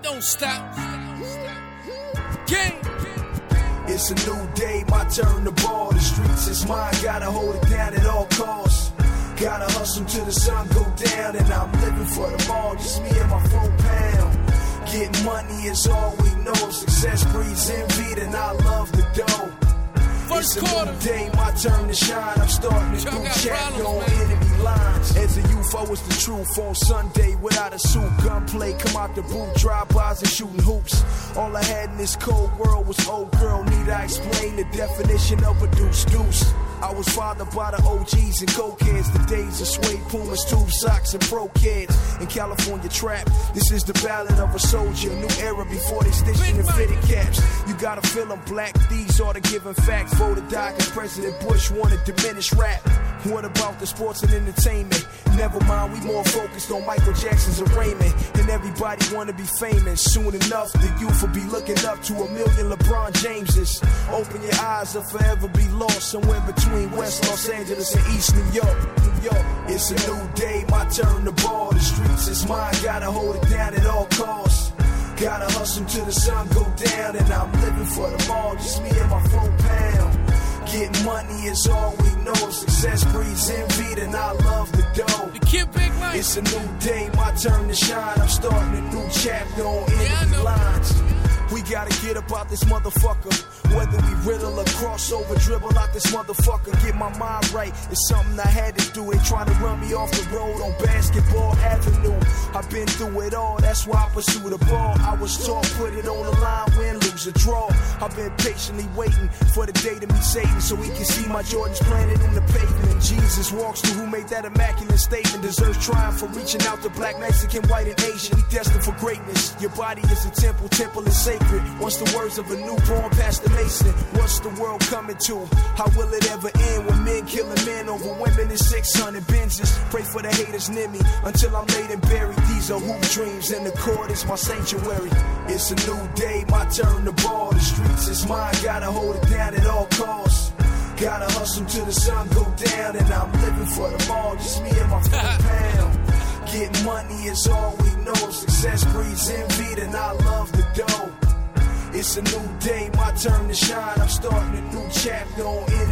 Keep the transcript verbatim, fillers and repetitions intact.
don't stop. Game. It's a new day, my turn to ball. The streets is mine, gotta hold it down at all costs. Gotta hustle till the sun go down, and I'm living for the ball. Just me and my four pound. Getting money is all we know. Success breeds envy, and I love the dough. First It's a quarter. new day, my turn to shine. I'm starting a Y'all new got chapter problems, on man. enemy lines. As a youth, I was the truth. On Sunday, without a suit, gunplay, come out the boot, drive-bys and shooting hoops. All I had in this cold world was old girl. Need I explain the definition of a deuce deuce? I was fathered by the O Gs and cokeheads. The days of suede pumas, tube socks, and pro kids. In California trap, this is the ballad of a soldier. New era before they stitched in the fitted caps. You gotta feel them black. These are the given facts. Voted die cause President Bush wanted diminished rap. What about the sports and entertainment? Never mind, we more focused on Michael Jackson's arraignment. And everybody wanna be famous. Soon enough, the youth will be looking up to a million LeBron Jameses. Open your eyes, or forever be lost somewhere between West Los Angeles and East New York. New York. It's a new day, my turn to ball. The streets is mine, gotta hold it down at all costs. Gotta hustle till the sun go down, and I'm living for the ball. Just me and my four pound. Getting money is all we know. Success breeds envy, and I love the dough. The Kid Big Mike. It's a new day, my turn to shine. I'm starting a new chapter on Yeah, I enemy know. lines. We gotta get up out this motherfucker. Whether we riddle or crossover, dribble out this motherfucker. Get my mind right, it's something I had to do. They trying to run me off the road on Basketball Avenue. I've been through it all, that's why I pursue the ball. I was taught, put it on the line, win, lose, or draw. I've been patiently waiting for the day to meet Satan, so he can see my Jordans planted in the pavement. Jesus walks through, who made that immaculate statement, deserves triumph for reaching out to black, Mexican, white, and Asian. We destined for greatness. Your body is a temple, temple is sacred. Once the words of a newborn Pastor Mason, what's the world coming to? How will it ever end when men killing men over women in six hundred Benzes? Pray for the haters near me until I'm laid and buried. These are hoop dreams, and the court is my sanctuary. It's a new day, my turn to ball. The streets is mine, gotta hold it down at all costs. Gotta hustle till the sun go down, and I'm living for the ball. Just me and my four pound. Getting money is all we know. Success breeds envy, and I love the dough. It's a new day, my turn to shine. I'm starting a new chapter on